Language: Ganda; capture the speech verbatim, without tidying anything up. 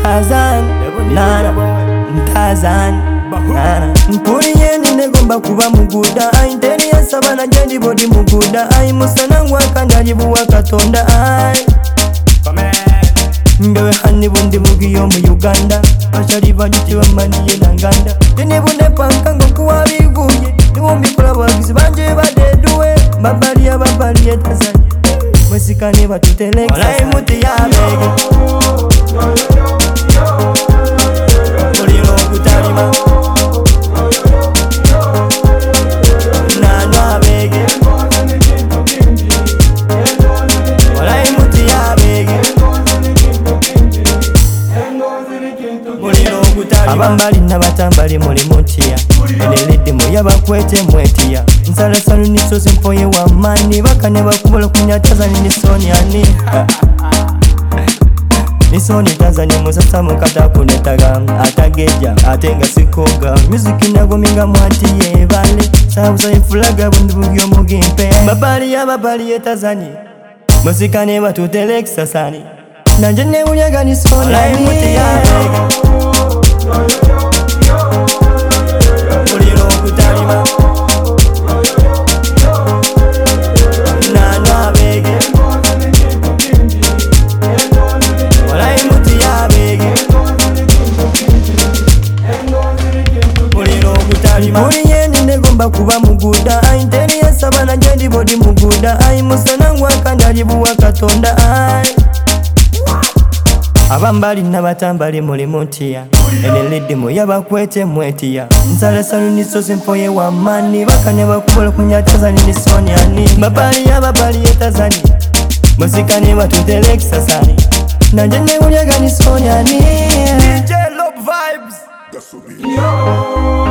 Tazan, nana, Tazan, nana. Mpuri yeni negomba kuba muguda. Interi ya sabana jadi bodi muguda. Musana waka ndajibu wakatonda. Mbewe hani bundi mugiyo mu Uganda. Bashari bajiti wa maniye nanganda. Dini bune panka ngokuwa biguye. Niwumbi kula wagizi banje badeduwe. Babaliya babaliya Tazan. Mwesikane batuteleka. Walai muti ya bege. Muliro kutalima. Nana bege. Walai muti ya bege. Muliro kutalima. Abambali nabatambali muli mutiya. Elelede moya bakwete mwetiya. Nsala salu nisozi mpoye wa mani. Bakane bakubola kunya Tazani nisoni ani. Nisoni Tazani musasa mukata kunetaga. Atageja, atenga sikoga. Muziki nagominga mwati ye vale. Sabuza infulaga bundu bugyo mugimpe. Babali ya babali ye Tazani. Musikane batutelek sasani. Nanjene unyaga nisoni ani. Muti ya bega. Muliro kutalima. Nana bege. Walai muti ya bege. Muliro kutalima. Mpuri yeni negomba kuba muguda. Interi ya sabana jadi bodi muguda. Musana waka ndajibu wakatonda. Abambali nabatambali muli mutiya. Elelede moya bakwete mwetiya. Nsala salu nisozi mpoye wa mani. Bakane bakubola kunya Tazani nisoni ani. Babali ya babali ye Tazani. Musikane batutelek sasani. Nanjene unyaga nisoni ani. D J Love Vibes.